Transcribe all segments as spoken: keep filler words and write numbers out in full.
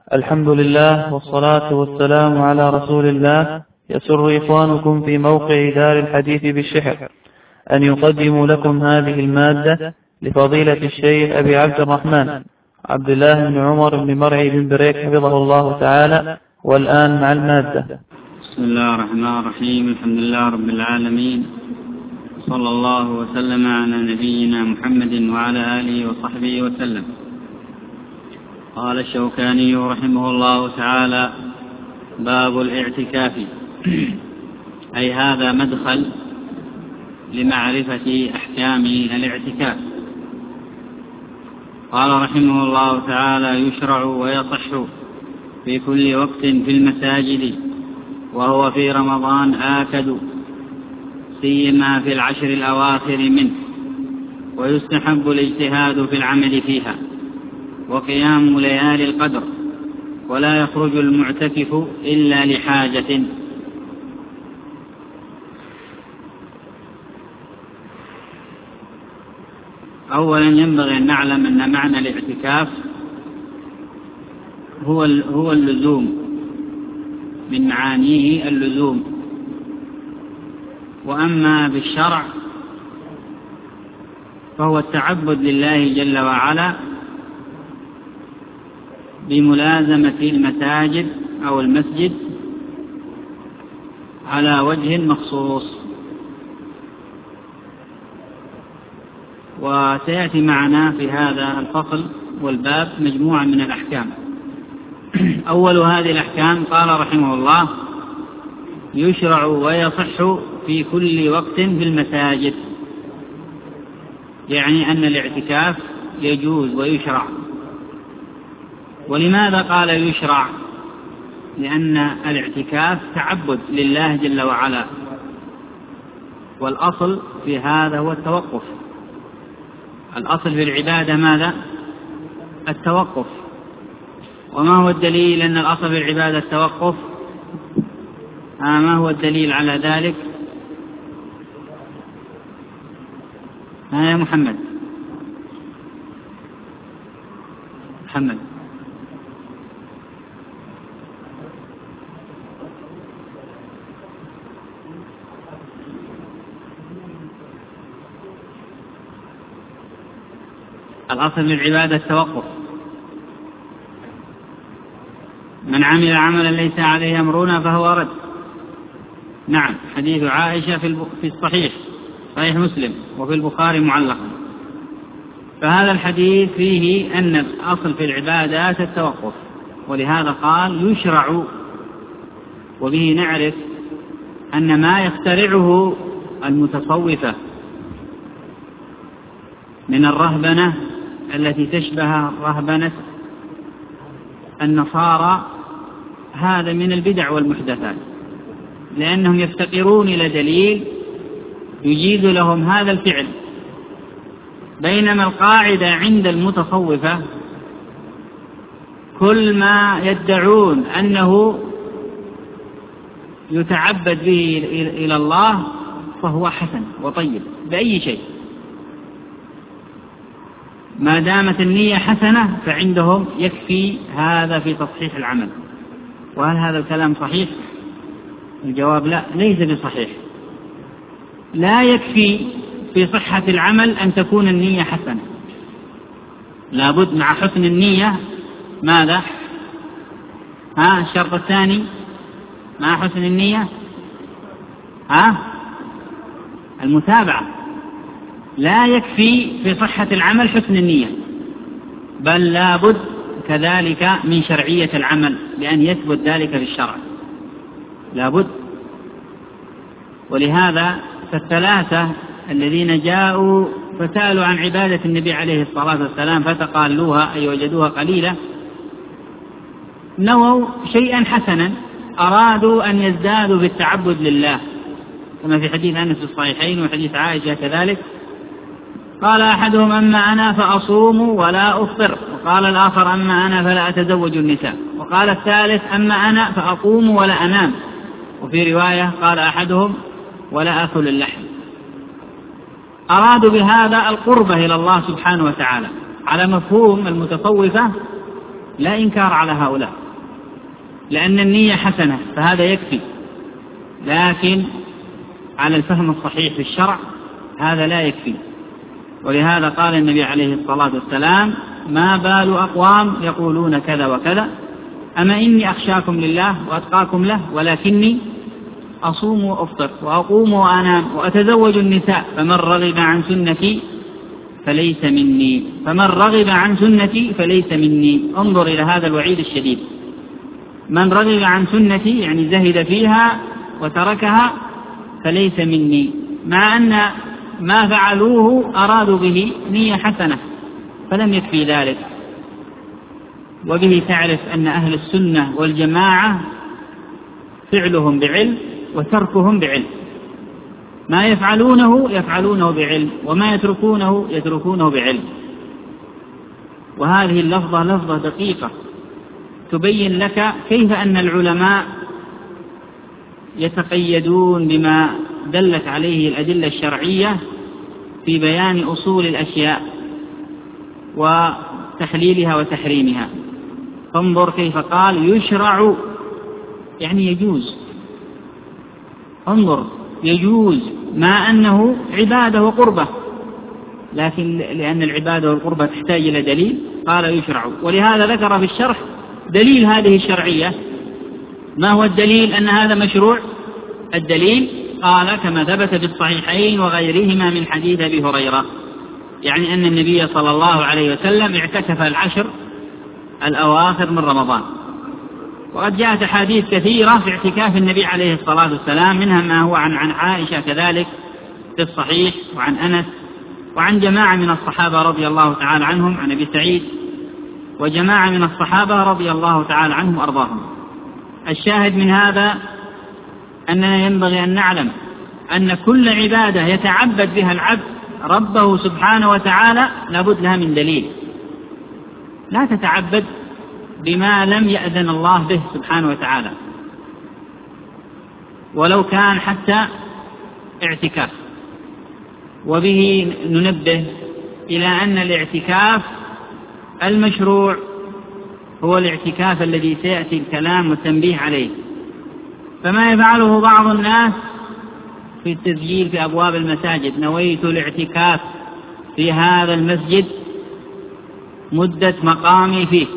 الحمد لله والصلاة والسلام على رسول الله. يسر إخوانكم في موقع دار الحديث بالشحر أن يقدموا لكم هذه المادة لفضيلة الشيخ أبي عبد الرحمن عبد الله بن عمر بن مرعي بن بريك حفظه الله تعالى. والآن مع المادة. بسم الله الرحمن الرحيم. الحمد لله رب العالمين، صلى الله وسلم على نبينا محمد وعلى آله وصحبه وسلم. قال الشوكاني رحمه الله تعالى: باب الاعتكاف، أي هذا مدخل لمعرفة أحكام الاعتكاف. قال رحمه الله تعالى: يشرع ويصح في كل وقت في المساجد، وهو في رمضان آكد، سيما في العشر الأواخر منه، ويستحب الاجتهاد في العمل فيها وقيام ليالي القدر، ولا يخرج المعتكف إلا لحاجة. أولا ينبغي أن نعلم أن معنى الاعتكاف هو هو اللزوم، من معانيه اللزوم. وأما بالشرع فهو التعبد لله جل وعلا بملازمة المساجد أو المسجد على وجه مخصوص. وسيأتي معنا في هذا الفصل والباب مجموعة من الأحكام. أول هذه الأحكام قال رحمه الله: يشرع ويصح في كل وقت في المساجد، يعني أن الاعتكاف يجوز ويشرع. ولماذا قال يشرع؟ لأن الاعتكاف تعبد لله جل وعلا، والأصل في هذا هو التوقف. الأصل في العبادة ماذا؟ التوقف. وما هو الدليل أن الأصل في العبادة التوقف؟ آه ما هو الدليل على ذلك؟ ها آه يا محمد محمد الأصل في العبادة التوقف. من عمل عملا ليس عليه أمرنا فهو رد. نعم، حديث عائشة في الصحيح صحيح مسلم وفي البخاري معلقا. فهذا الحديث فيه أن الأصل في العبادات التوقف، ولهذا قال يشرع. وبه نعرف أن ما يخترعه المتصوفة من الرهبنة التي تشبه رهبنة النصارى هذا من البدع والمحدثات، لأنهم يفتقرون إلى دليل يجيز لهم هذا الفعل. بينما القاعدة عند المتصوفة كل ما يدعون أنه يتعبد به إلى الله فهو حسن وطيب بأي شيء، ما دامت النية حسنة فعندهم يكفي هذا في تصحيح العمل. وهل هذا الكلام صحيح؟ الجواب لا، ليس بصحيح. لا يكفي في صحة العمل أن تكون النية حسنة، لابد مع حسن النية ماذا؟ ها الشرط الثاني مع حسن النية ها المتابعة. لا يكفي في صحة العمل حسن النية، بل لابد كذلك من شرعية العمل، لأن يثبت ذلك في الشرع لابد. ولهذا فالثلاثة الذين جاءوا فسألوا عن عبادة النبي عليه الصلاة والسلام فتقالوها أي وجدوها قليلة، نووا شيئا حسنا، أرادوا أن يزدادوا بالتعبد لله، كما في حديث أنس في الصحيحين وحديث عائشة كذلك. قال أحدهم: أما أنا فأصوم ولا أفطر، وقال الآخر: أما أنا فلا أتزوج النساء، وقال الثالث: أما أنا فأقوم ولا أنام، وفي رواية قال أحدهم: ولا أكل اللحم. أرادوا بهذا القربة إلى الله سبحانه وتعالى على مفهوم المتصوفة لا إنكار على هؤلاء، لأن النية حسنة فهذا يكفي، لكن على الفهم الصحيح في الشرع هذا لا يكفي. ولهذا قال النبي عليه الصلاة والسلام: ما بال أقوام يقولون كذا وكذا، أما إني أخشاكم لله وأتقاكم له، ولكني أصوم وأفطر وأقوم وأنام وأتزوج النساء، فمن رغب عن سنتي فليس مني فمن رغب عن سنتي فليس مني. انظر إلى هذا الوعيد الشديد، من رغب عن سنتي يعني زهد فيها وتركها فليس مني، مع أن ما فعلوه أرادوا به نية حسنة فلم يكفي ذلك. وبه تعرف أن أهل السنة والجماعة فعلهم بعلم وتركهم بعلم، ما يفعلونه يفعلونه بعلم، وما يتركونه يتركونه بعلم. وهذه اللفظة لفظة دقيقة تبين لك كيف أن العلماء يتقيدون بما دلت عليه الأدلة الشرعية في بيان أصول الأشياء وتحليلها وتحريمها. فانظر كيف قال يشرع يعني يجوز، انظر يجوز ما أنه عبادة وقربة، لكن لأن العبادة والقربة تحتاج إلى دليل قال يشرع. ولهذا ذكر في الشرح دليل هذه الشرعية. ما هو الدليل أن هذا مشروع؟ الدليل قال كما ثبت في الصحيحين وغيرهما من حديث أبي هريرة، يعني أن النبي صلى الله عليه وسلم اعتكف العشر الأواخر من رمضان. وقد جاءت أحاديث كثيرة في اعتكاف النبي عليه الصلاة والسلام، منها ما هو عن عن عائشة كذلك في الصحيح، وعن أنس، وعن جماعة من الصحابة رضي الله تعالى عنهم، عن أبي سعيد وجماعة من الصحابة رضي الله تعالى عنهم وأرضاهم. الشاهد من هذا أننا ينبغي أن نعلم أن كل عبادة يتعبد بها العبد ربه سبحانه وتعالى لابد لها من دليل. لا تتعبد بما لم يأذن الله به سبحانه وتعالى، ولو كان حتى اعتكاف. وبه ننبه إلى أن الاعتكاف المشروع هو الاعتكاف الذي سيأتي الكلام والتنبيه عليه. فما يفعله بعض الناس في التسجيل في أبواب المساجد: نويت الاعتكاف في هذا المسجد مدة مقامي فيه،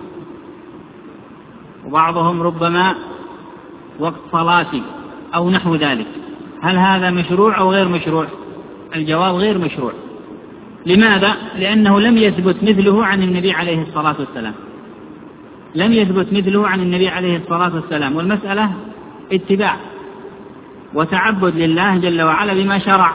وبعضهم ربما وقت صلاتي أو نحو ذلك. هل هذا مشروع أو غير مشروع؟ الجواب غير مشروع. لماذا؟ لأنه لم يثبت مثله عن النبي عليه الصلاة والسلام، لم يثبت مثله عن النبي عليه الصلاة والسلام. والمسألة اتباع وتعبد لله جل وعلا بما شرع.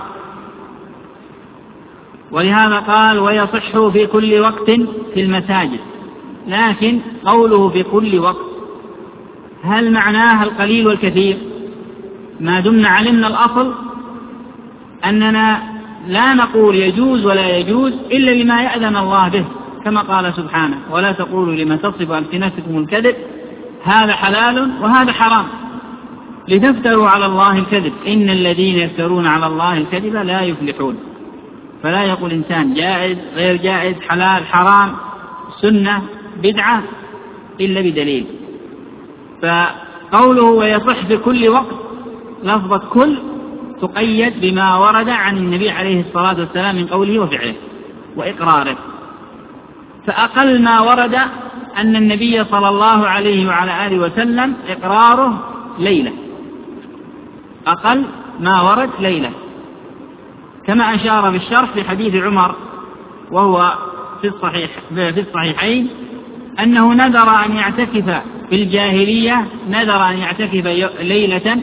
ولهذا قال ويصح في كل وقت في المساجد. لكن قوله في كل وقت هل معناه القليل والكثير؟ ما دمنا علمنا الأصل أننا لا نقول يجوز ولا يجوز إلا لما يأذن الله به، كما قال سبحانه: ولا تقولوا لما تصف ألسنتكم الكذب هذا حلال وهذا حرام لتفتروا على الله الكذب إن الذين يفترون على الله الكذب لا يفلحون. فلا يقول إنسان جائز غير جائز حلال حرام سنة بدعة إلا بدليل. فقوله ويصح في كل وقت لفظة كل تقيد بما ورد عن النبي عليه الصلاة والسلام من قوله وفعله وإقراره. فأقل ما ورد أن النبي صلى الله عليه وعلى آله وسلم إقراره ليلة، أقل ما ورد ليلة، كما أشار بالشرح في حديث عمر وهو في الصحيح في الصحيحين أنه نذر أن يعتكف في الجاهلية، نذر أن يعتكف ليلة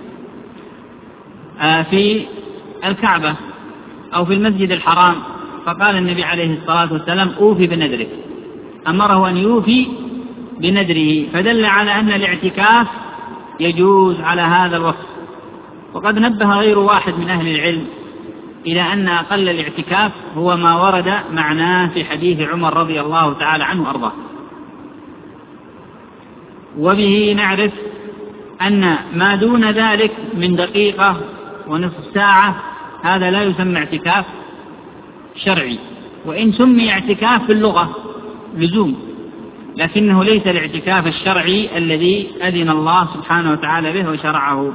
في الكعبة أو في المسجد الحرام، فقال النبي عليه الصلاة والسلام أوفي بنذرك، أمره أن يوفي بنذره، فدل على أن الاعتكاف يجوز على هذا الوصف. وقد نبه غير واحد من أهل العلم إلى أن أقل الاعتكاف هو ما ورد معناه في حديث عمر رضي الله تعالى عنه وأرضاه. وبه نعرف أن ما دون ذلك من دقيقة ونصف ساعة هذا لا يسمى اعتكاف شرعي، وإن سمي اعتكاف في اللغة لزوم، لكنه ليس الاعتكاف الشرعي الذي أذن الله سبحانه وتعالى به وشرعه.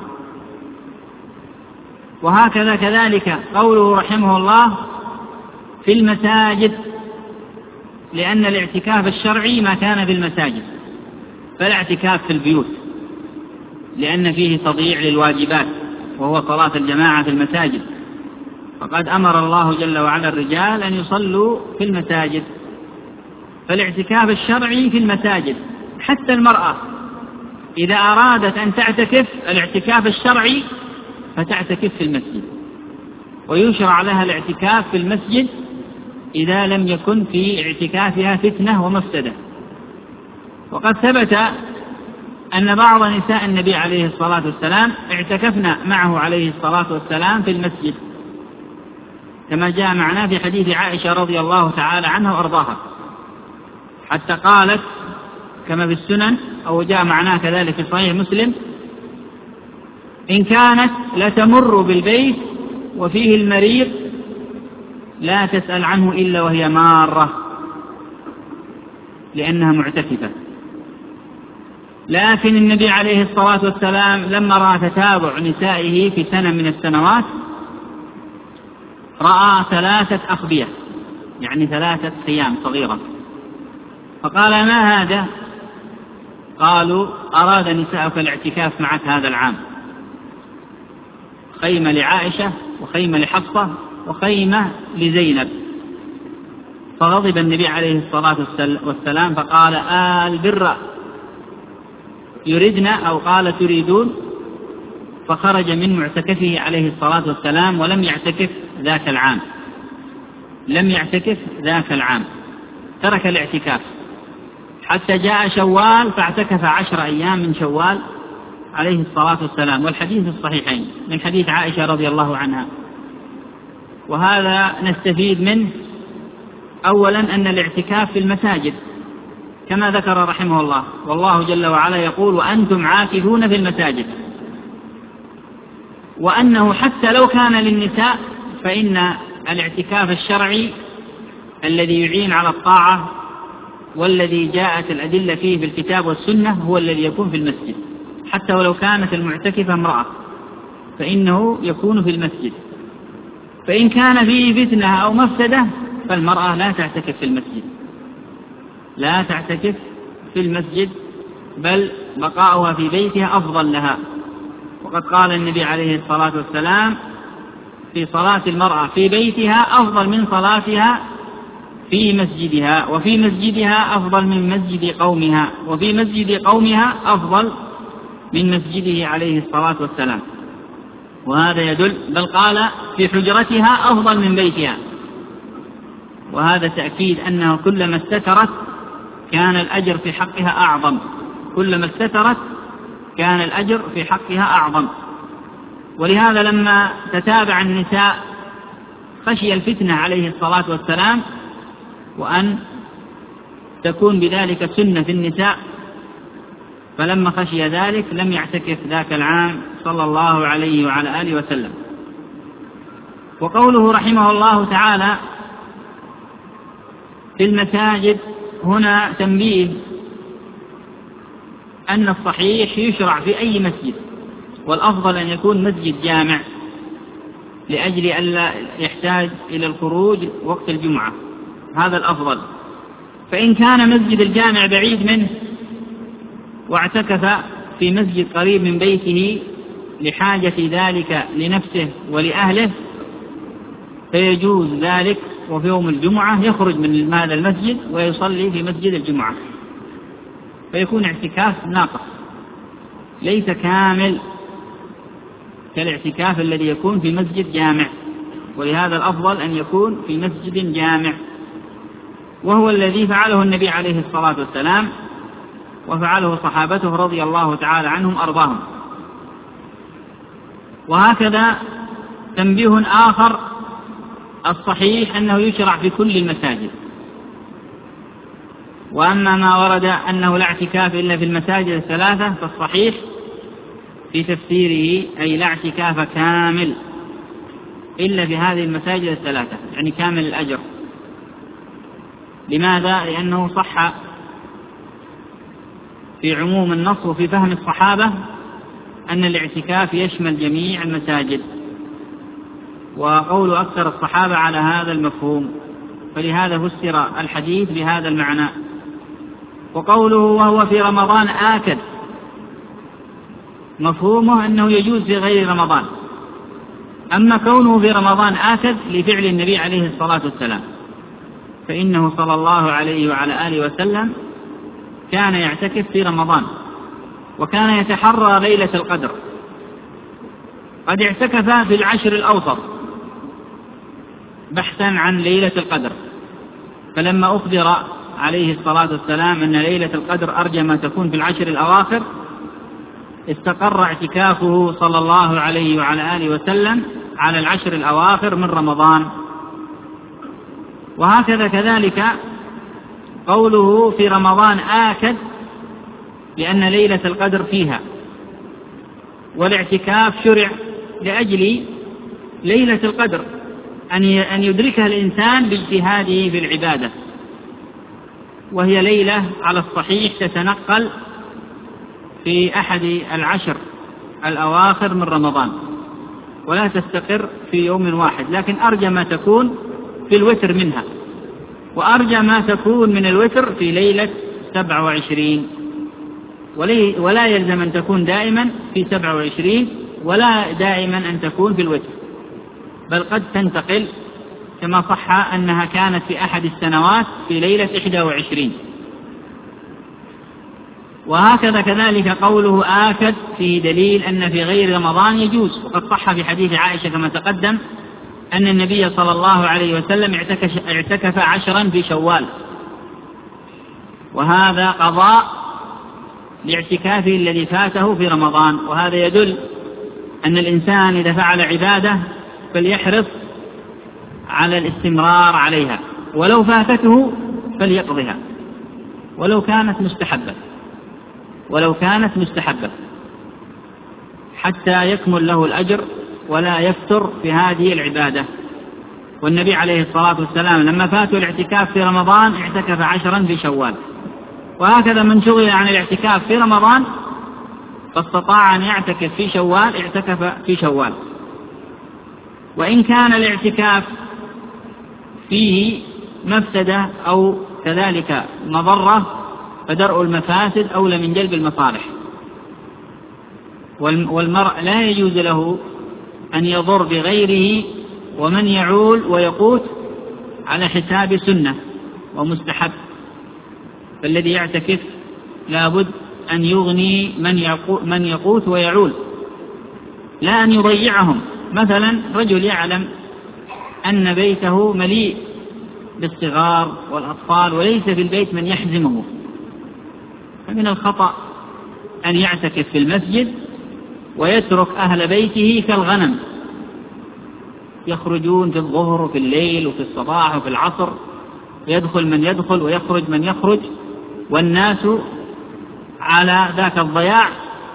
وهكذا كذلك قوله رحمه الله في المساجد، لأن الاعتكاف الشرعي ما كان في المساجد، فلا اعتكاف في البيوت لأن فيه تضييع للواجبات وهو صلاة الجماعة في المساجد، فقد أمر الله جل وعلا الرجال أن يصلوا في المساجد، فالاعتكاف الشرعي في المساجد. حتى المرأة إذا أرادت أن تعتكف الاعتكاف الشرعي فتعتكف في المسجد، ويشرع لها الاعتكاف في المسجد إذا لم يكن في اعتكافها فتنة ومفسدة. وقد ثبت أن بعض نساء النبي عليه الصلاة والسلام اعتكفنا معه عليه الصلاة والسلام في المسجد، كما جاء معنا في حديث عائشة رضي الله تعالى عنها وأرضاها، حتى قالت كما في السنن أو جاء معنا كذلك في صحيح مسلم: إن كانت لتمر بالبيت وفيه المريض لا تسأل عنه إلا وهي مارة، لأنها معتكفة. لكن النبي عليه الصلاة والسلام لما رأى تتابع نسائه في سنة من السنوات رأى ثلاثة أخبية، يعني ثلاثة خيام صغيرة، فقال: ما هذا؟ قالوا: أراد نساءك الاعتكاف معك هذا العام، خيمة لعائشة وخيمة لحفصة وخيمة لزينب. فغضب النبي عليه الصلاة والسلام فقال: آل بر يردنا، أو قال تريدون، فخرج من معتكفه عليه الصلاة والسلام ولم يعتكف ذاك العام، لم يعتكف ذاك العام، ترك الاعتكاف حتى جاء شوال فاعتكف عشر أيام من شوال عليه الصلاة والسلام، والحديث في الصحيحين من حديث عائشة رضي الله عنها. وهذا نستفيد منه أولا أن الاعتكاف في المساجد كما ذكر رحمه الله، والله جل وعلا يقول: وأنتم عاكفون في المساجد، وأنه حتى لو كان للنساء فإن الاعتكاف الشرعي الذي يعين على الطاعة والذي جاءت الأدلة فيه في الكتاب والسنة هو الذي يكون في المسجد، حتى ولو كانت المعتكفة امرأة فإنه يكون في المسجد. فإن كان فيه فتنة أو مفسدة فالمرأة لا تعتكف في المسجد، لا تعتكف في المسجد، بل بقاؤها في بيتها أفضل لها. وقد قال النبي عليه الصلاة والسلام في صلاة المرأة في بيتها أفضل من صلاتها في مسجدها، وفي مسجدها أفضل من مسجد قومها، وفي مسجد قومها أفضل من مسجده عليه الصلاة والسلام. وهذا يدل، بل قال في حجرتها أفضل من بيتها، وهذا تأكيد أنه كلما استترت كان الأجر في حقها أعظم، كلما استترت كان الأجر في حقها أعظم. ولهذا لما تتابع النساء خشي الفتنة عليه الصلاة والسلام وأن تكون بذلك سنة في النساء، فلما خشي ذلك لم يعتكف ذاك العام صلى الله عليه وعلى آله وسلم. وقوله رحمه الله تعالى في المساجد هنا تنبيه أن الصحيح يشرع في أي مسجد، والأفضل أن يكون مسجد جامع لأجل ألا يحتاج إلى الخروج وقت الجمعة، هذا الأفضل. فإن كان مسجد الجامع بعيد منه واعتكف في مسجد قريب من بيته لحاجة ذلك لنفسه ولأهله فيجوز ذلك، وفي يوم الجمعة يخرج من هذا المسجد ويصلي في مسجد الجمعة، فيكون اعتكاف ناقص ليس كامل كالاعتكاف الذي يكون في مسجد جامع. ولهذا الأفضل أن يكون في مسجد جامع، وهو الذي فعله النبي عليه الصلاة والسلام وفعله صحابته رضي الله تعالى عنهم أرضاهم. وهكذا تنبيه آخر، الصحيح أنه يشرع في كل المساجد، وأما ما ورد أنه لا اعتكاف إلا في المساجد الثلاثة فالصحيح في تفسيره أي لا اعتكاف كامل إلا في هذه المساجد الثلاثة، يعني كامل الأجر. لماذا؟ لأنه صح في عموم النص وفي فهم الصحابة أن الاعتكاف يشمل جميع المساجد، وقول أكثر الصحابة على هذا المفهوم، فلهذا فسر الحديث بهذا المعنى. وقوله وهو في رمضان آكد، مفهومه أنه يجوز في غير رمضان، أما كونه في رمضان آكد لفعل النبي عليه الصلاة والسلام، فإنه صلى الله عليه وعلى آله وسلم كان يعتكف في رمضان، وكان يتحرى ليلة القدر، قد اعتكف في العشر الأوسط بحثا عن ليلة القدر، فلما أخبر عليه الصلاة والسلام أن ليلة القدر أرجى ما تكون في العشر الأواخر استقر اعتكافه صلى الله عليه وعلى آله وسلم على العشر الأواخر من رمضان. وهكذا كذلك قوله في رمضان آكد لأن ليلة القدر فيها، والاعتكاف شرع لأجل ليلة القدر أن يدركها الإنسان باجتهاده في العبادة، وهي ليلة على الصحيح تتنقل في أحد العشر الأواخر من رمضان، ولا تستقر في يوم واحد، لكن أرجى ما تكون في الوتر منها، وأرجى ما تكون من الوتر في ليلة سبعة وعشرين، ولا يلزم أن تكون دائما في سبعة وعشرين، ولا دائما أن تكون في الوتر، بل قد تنتقل، كما صح أنها كانت في أحد السنوات في ليلة إحدى وعشرين. وهكذا كذلك قوله آكد فيه دليل أن في غير رمضان يجوز، وقد صح في حديث عائشة كما تقدم أن النبي صلى الله عليه وسلم اعتكف عشرا في شوال، وهذا قضاء لاعتكافه الذي فاته في رمضان. وهذا يدل أن الإنسان إذا فعل عبادة فليحرص على الاستمرار عليها، ولو فاتته فليقضها ولو كانت مستحبة ولو كانت مستحبة حتى يكمل له الأجر ولا يفتر في هذه العبادة. والنبي عليه الصلاة والسلام لما فاته الاعتكاف في رمضان اعتكف عشرا في شوال، وهكذا من شغل عن الاعتكاف في رمضان فاستطاع أن يعتكف في شوال اعتكف في شوال. وإن كان الاعتكاف فيه مفسدة أو كذلك مضرة فدرء المفاسد أولى من جلب المصالح، والمرء لا يجوز له أن يضر بغيره ومن يعول ويقوت على حساب سنة ومستحب، فالذي يعتكف لابد أن يغني من يقوت ويعول، لا أن يضيعهم. مثلا رجل يعلم أن بيته مليء بالصغار والأطفال وليس في البيت من يحزمه، فمن الخطأ أن يعتكف في المسجد ويترك أهل بيته كالغنم يخرجون في الظهر وفي الليل وفي الصباح وفي العصر، يدخل من يدخل ويخرج من يخرج، والناس على ذاك الضياع،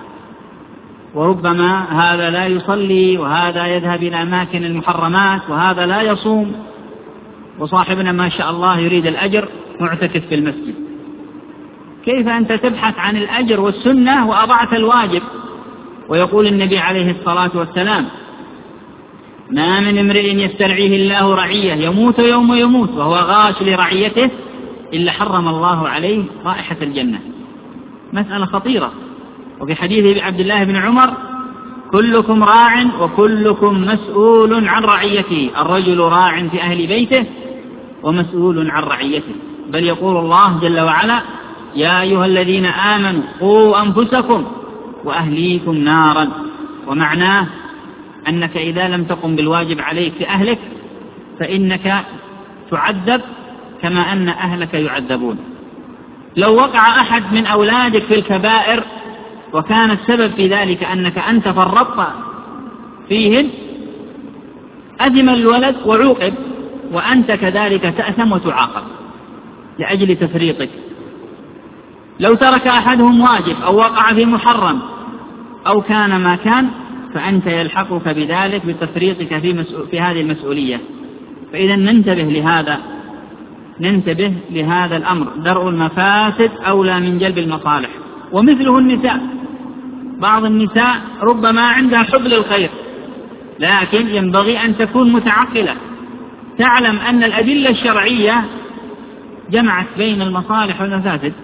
وربما هذا لا يصلي وهذا يذهب إلى أماكن المحرمات وهذا لا يصوم، وصاحبنا ما شاء الله يريد الأجر معتكف في المسجد. كيف أنت تبحث عن الأجر والسنة وأضعت الواجب؟ ويقول النبي عليه الصلاة والسلام: ما من امرئ يسترعيه الله رعية يموت يوم يموت وهو غاش لرعيته إلا حرم الله عليه رائحة الجنة. مسألة خطيرة. وفي حديث عبد الله بن عمر: كلكم راع وكلكم مسؤول عن رعيته، الرجل راع في أهل بيته ومسؤول عن رعيته. بل يقول الله جل وعلا: يا أيها الذين آمنوا قوا أنفسكم وأهليكم نارا. ومعناه أنك إذا لم تقم بالواجب عليك في أهلك فإنك تعذب كما أن أهلك يعذبون. لو وقع أحد من أولادك في الكبائر وكان السبب في ذلك أنك أنت فرطت فيهم أثم الولد وعوقب، وأنت كذلك تأثم وتعاقب لأجل تفريطك. لو ترك أحدهم واجب أو وقع في محرم أو كان ما كان فأنت يلحقك بذلك بتفريطك في, مسؤول في هذه المسؤولية. فإذا ننتبه لهذا ننتبه لهذا الأمر، درء المفاسد أولى من جلب المصالح. ومثله النساء، بعض النساء ربما عندها حب للخير، لكن ينبغي أن تكون متعقلة، تعلم أن الأدلة الشرعية جمعت بين المصالح والمفاسد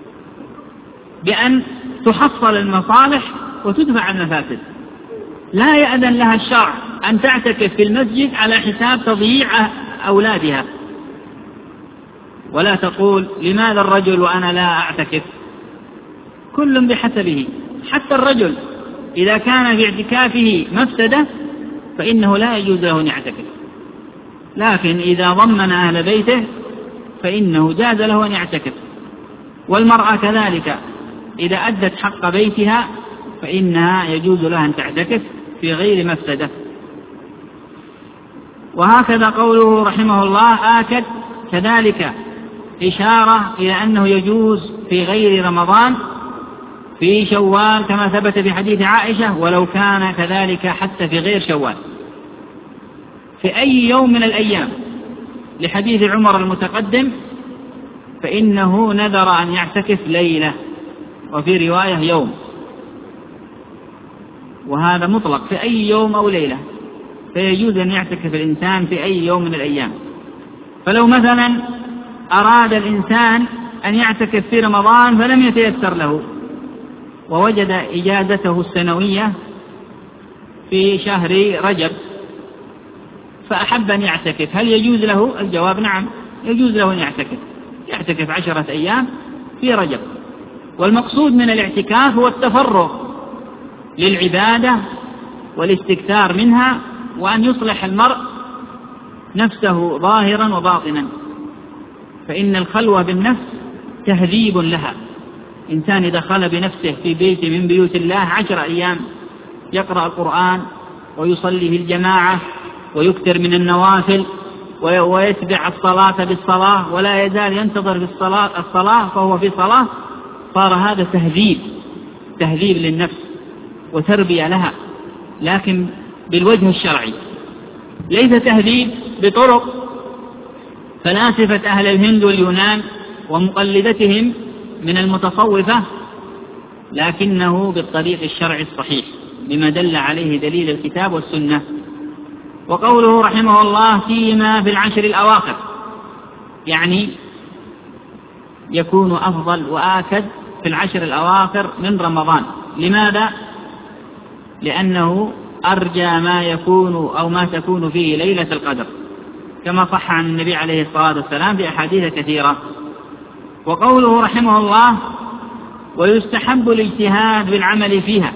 بأن تحصل المصالح وتدفع المفاسد. لا يأذن لها الشرع أن تعتكف في المسجد على حساب تضييع أولادها، ولا تقول لماذا الرجل وأنا لا أعتكف، كل بحسبه. حتى الرجل إذا كان في اعتكافه مفسدة فإنه لا يجوز له أن يعتكف، لكن إذا ضمن أهل بيته فإنه جاز له أن يعتكف. والمرأة كذلك إذا أدت حق بيتها فإنها يجوز لها أن تعتكف في غير مفسدة. وهكذا قوله رحمه الله آكد كذلك إشارة إلى أنه يجوز في غير رمضان في شوال كما ثبت في حديث عائشة، ولو كان كذلك حتى في غير شوال في أي يوم من الأيام، لحديث عمر المتقدم فإنه نذر أن يعتكف ليلة، وفي رواية يوم، وهذا مطلق في أي يوم أو ليلة، فيجوز أن يعتكف الإنسان في أي يوم من الأيام. فلو مثلا أراد الإنسان أن يعتكف في رمضان فلم يتيسر له ووجد إجازته السنوية في شهر رجب فأحب أن يعتكف، هل يجوز له؟ الجواب نعم، يجوز له أن يعتكف يعتكف عشرة أيام في رجب. والمقصود من الاعتكاف هو التفرغ للعبادة والاستكثار منها، وأن يصلح المرء نفسه ظاهرا وباطنا، فإن الخلوة بالنفس تهذيب لها. إنسان إذا خلى بنفسه في بيت من بيوت الله عشر أيام يقرأ القرآن ويصلي في الجماعة ويكثر من النوافل ويتبع الصلاة بالصلاة ولا يزال ينتظر في الصلاة الصلاة فهو في صلاة، صار هذا تهذيب تهذيب للنفس وتربية لها، لكن بالوجه الشرعي، ليس تهذيب بطرق فلاسفة أهل الهند واليونان ومقلدتهم من المتصوفة، لكنه بالطريق الشرعي الصحيح بما دل عليه دليل الكتاب والسنة. وقوله رحمه الله فيما في العشر الأواخر، يعني يكون أفضل وآكد في العشر الأواخر من رمضان. لماذا؟ لأنه أرجى ما يكون أو ما تكون فيه ليلة القدر، كما صح عن النبي عليه الصلاة والسلام في أحاديث كثيرة. وقوله رحمه الله ويستحب الاجتهاد بالعمل فيها،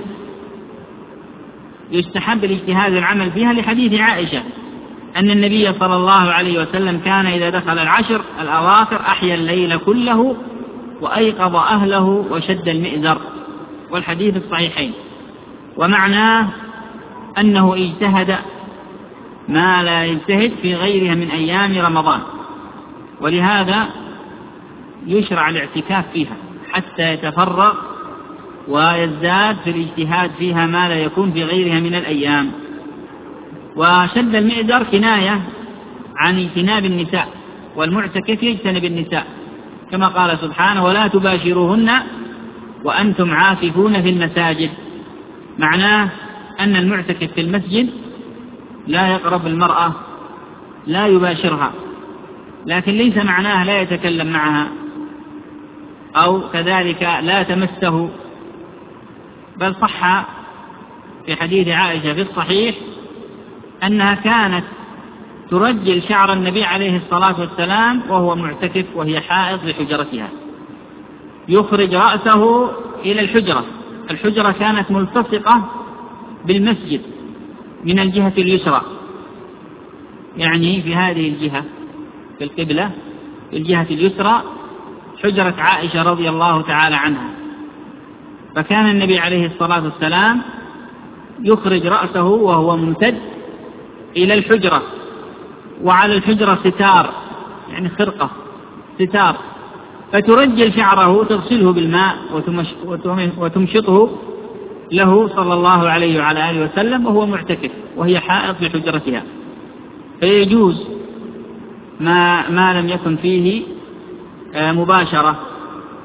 يستحب الاجتهاد بالعمل فيها لحديث عائشة أن النبي صلى الله عليه وسلم كان إذا دخل العشر الأواخر أحيا الليل كله وأيقظ أهله وشد المئزر، والحديث الصحيحين. ومعناه أنه اجتهد ما لا يجتهد في غيرها من أيام رمضان، ولهذا يشرع الاعتكاف فيها حتى يتفرغ ويزداد في الاجتهاد فيها ما لا يكون في غيرها من الأيام. وشد المئزر كناية عن اجتناب النساء، والمعتكف يجتنب النساء كما قال سبحانه ولا تباشروهن وأنتم عاكفون في المساجد. معناه أن المعتكف في المسجد لا يقرب المرأة، لا يباشرها، لكن ليس معناه لا يتكلم معها أو كذلك لا تمسه، بل صح في حديث عائشة في الصحيح أنها كانت ترجل شعر النبي عليه الصلاة والسلام وهو معتكف وهي حائض لحجرتها، يخرج رأسه إلى الحجرة، الحجرة كانت ملتصقة بالمسجد من الجهة اليسرى، يعني في هذه الجهة في القبلة في الجهة اليسرى حجرة عائشة رضي الله تعالى عنها، فكان النبي عليه الصلاة والسلام يخرج رأسه وهو ممتد إلى الحجرة، وعلى الحجرة ستار يعني خرقة ستار، فترجل شعره تغسله بالماء وتمشطه له صلى الله عليه وعلى آله وسلم وهو معتكف وهي حائض في حجرتها، فيجوز ما, ما لم يكن فيه مباشرة.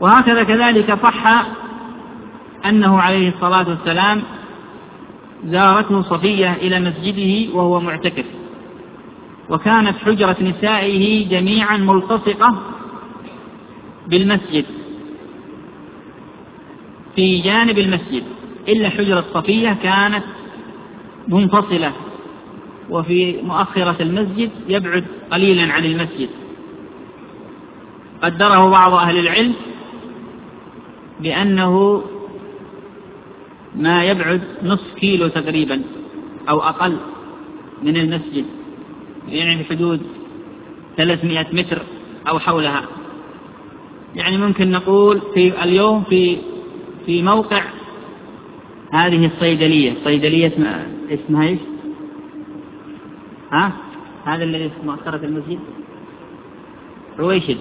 وهكذا كذلك صح أنه عليه الصلاة والسلام زارته صفية إلى مسجده وهو معتكف، وكانت حجرة نسائه جميعا ملتصقة بالمسجد في جانب المسجد، إلا حجرة صفية كانت منفصلة وفي مؤخرة المسجد يبعد قليلا عن المسجد. قدره بعض أهل العلم بأنه ما يبعد نصف كيلو تقريبا أو أقل من المسجد، يعني في حدود ثلاثمائة متر أو حولها. يعني ممكن نقول في اليوم في في موقع هذه الصيدلية، صيدلية اسمها, اسمها إيش؟ ها؟ هذا الذي في مؤخرة المسجد رويشد،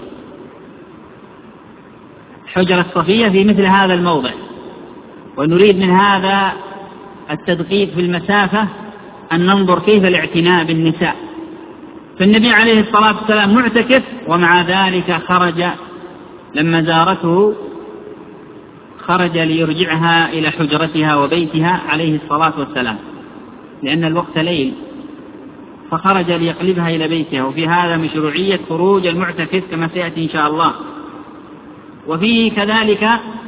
حجرة صفية في مثل هذا الموضع. ونريد من هذا التدقيق في المسافة أن ننظر كيف الاعتناء بالنساء. فالنبي عليه الصلاة والسلام معتكف ومع ذلك خرج لما زارته، خرج ليرجعها إلى حجرتها وبيتها عليه الصلاة والسلام، لأن الوقت ليل، فخرج ليقلبها إلى بيتها. وفي هذا مشروعية خروج المعتكف كما سيأتي إن شاء الله. وفيه كذلك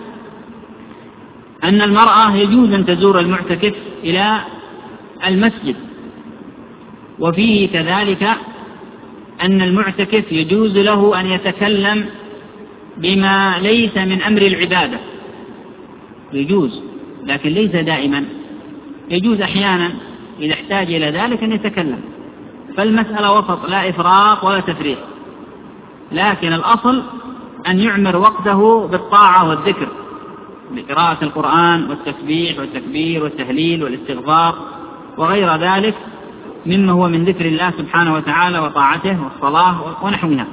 أن المرأة يجوز أن تزور المعتكف إلى المسجد. وفيه كذلك أن المعتكف يجوز له أن يتكلم بما ليس من أمر العبادة، يجوز لكن ليس دائما، يجوز أحيانا إذا احتاج إلى ذلك أن يتكلم. فالمسألة وسط، لا إفراط ولا تفريط، لكن الأصل أن يعمر وقته بالطاعة والذكر، بقراءة القرآن والتسبيح والتكبير والتهليل والاستغفار وغير ذلك مما هو من ذكر الله سبحانه وتعالى وطاعته والصلاة ونحوها.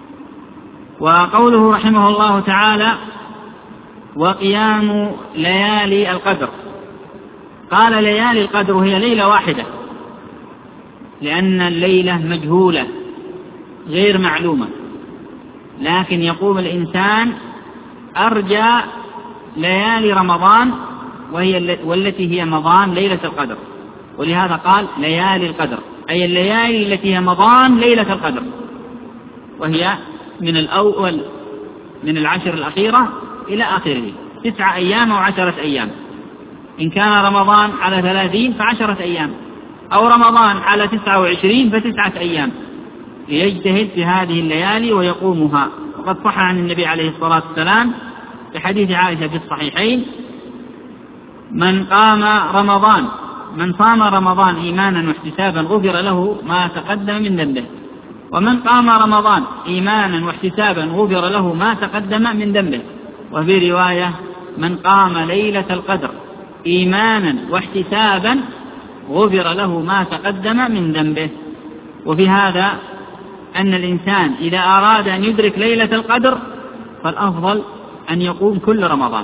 وقوله رحمه الله تعالى وقيام ليالي القدر، قال ليالي القدر هي ليلة واحدة، لأن الليلة مجهولة غير معلومة، لكن يقوم الإنسان أرجى ليالي رمضان وهي والتي هي مضان ليلة القدر، ولهذا قال ليالي القدر، أي الليالي التي هي مضان ليلة القدر، وهي من الأول من العشر الأخيرة إلى آخره، تسعة أيام أو عشرة أيام. إن كان رمضان على ثلاثين فعشرة أيام، أو رمضان على تسعة وعشرين فتسعة أيام، يجتهد في هذه الليالي ويقومها. وقد صح عن النبي عليه الصلاة والسلام في حديث عائشة في الصحيحين من قام رمضان من صام رمضان إيمانا واحتسابا غفر له ما تقدم من ذنبه، ومن قام رمضان إيمانا واحتسابا غفر له ما تقدم من ذنبه. وفي رواية من قام ليلة القدر إيمانا واحتسابا غفر له ما تقدم من ذنبه. وفي هذا أن الإنسان إذا أراد أن يدرك ليلة القدر فالأفضل أن يقوم كل رمضان،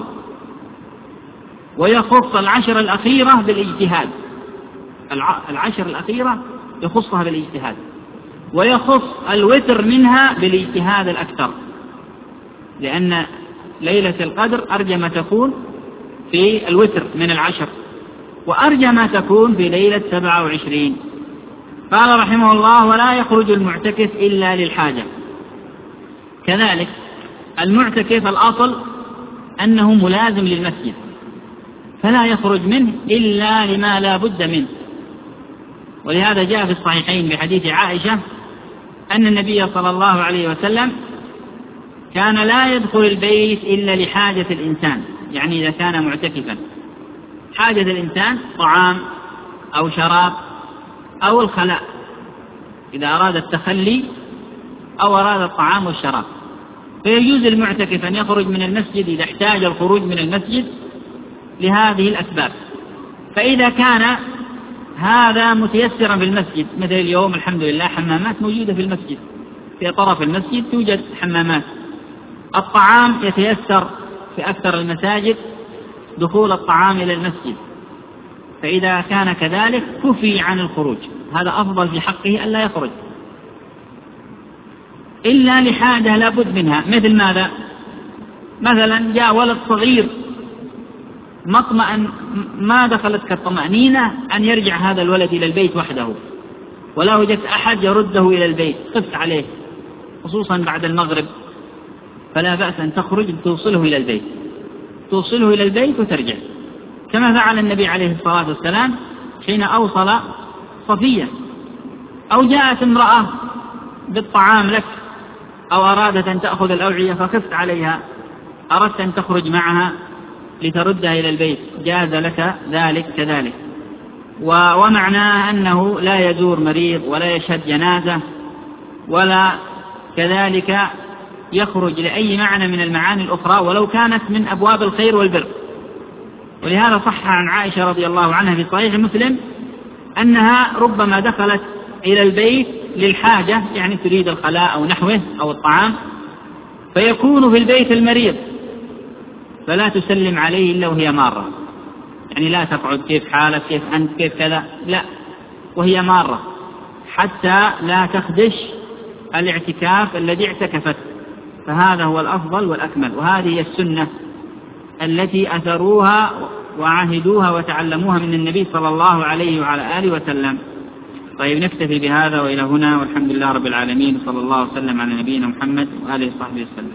ويخص العشر الأخيرة بالاجتهاد، العشر الأخيرة يخصها بالاجتهاد، ويخص الوتر منها بالاجتهاد الأكثر، لأن ليلة القدر أرجى ما تكون في الوتر من العشر، وأرجى ما تكون في ليلة سبعة وعشرين. قال رحمه الله ولا يخرج المعتكف إلا للحاجة. كذلك المعتكف الأصل أنه ملازم للمسجد، فلا يخرج منه إلا لما لا بد منه. ولهذا جاء في الصحيحين بحديث عائشة أن النبي صلى الله عليه وسلم كان لا يدخل البيت إلا لحاجة الإنسان، يعني إذا كان معتكفا حاجة الإنسان طعام أو شراب أو الخلاء، إذا أراد التخلي أو أراد الطعام والشراب، فيجوز المعتكف أن يخرج من المسجد إذا احتاج الخروج من المسجد لهذه الأسباب. فإذا كان هذا متيسرا في المسجد، مثل اليوم الحمد لله حمامات موجودة في المسجد، في طرف المسجد توجد حمامات، الطعام يتيسر في أكثر المساجد دخول الطعام إلى المسجد، فإذا كان كذلك كفي عن الخروج، هذا أفضل في حقه ألا يخرج إلا لحاجة لا بد منها. مثل ماذا؟ مثلا جاء ولد صغير مطمئن ما دخلت كالطمأنينة أن يرجع هذا الولد إلى البيت وحده، ولا وجدت أحد يرده إلى البيت، خفت عليه خصوصا بعد المغرب، فلا بأس أن تخرج توصله إلى البيت توصله إلى البيت وترجع، كما فعل النبي عليه الصلاة والسلام حين أوصل صفية. أو جاءت امرأة بالطعام لك أو أرادت أن تأخذ الأوعية فخفت عليها، أردت أن تخرج معها لتردها إلى البيت، جاز لك ذلك كذلك. ومعناه أنه لا يزور مريض ولا يشهد جنازة ولا كذلك يخرج لأي معنى من المعاني الأخرى ولو كانت من أبواب الخير والبر. ولهذا صح عن عائشة رضي الله عنها في صحيح مسلم أنها ربما دخلت إلى البيت للحاجة، يعني تريد الخلاء أو نحوه أو الطعام، فيكون في البيت المريض فلا تسلم عليه إلا وهي مارة، يعني لا تقعد كيف حالك كيف أنت كيف كذا، لا، وهي مارة حتى لا تخدش الاعتكاف الذي اعتكفت. فهذا هو الأفضل والأكمل، وهذه هي السنة التي أثروها وعهدوها وتعلموها من النبي صلى الله عليه وعلى آله وسلم. طيب نكتفي بهذا وإلى هنا، والحمد لله رب العالمين، صلى الله وسلم على نبينا محمد وآله وصحبه وسلم.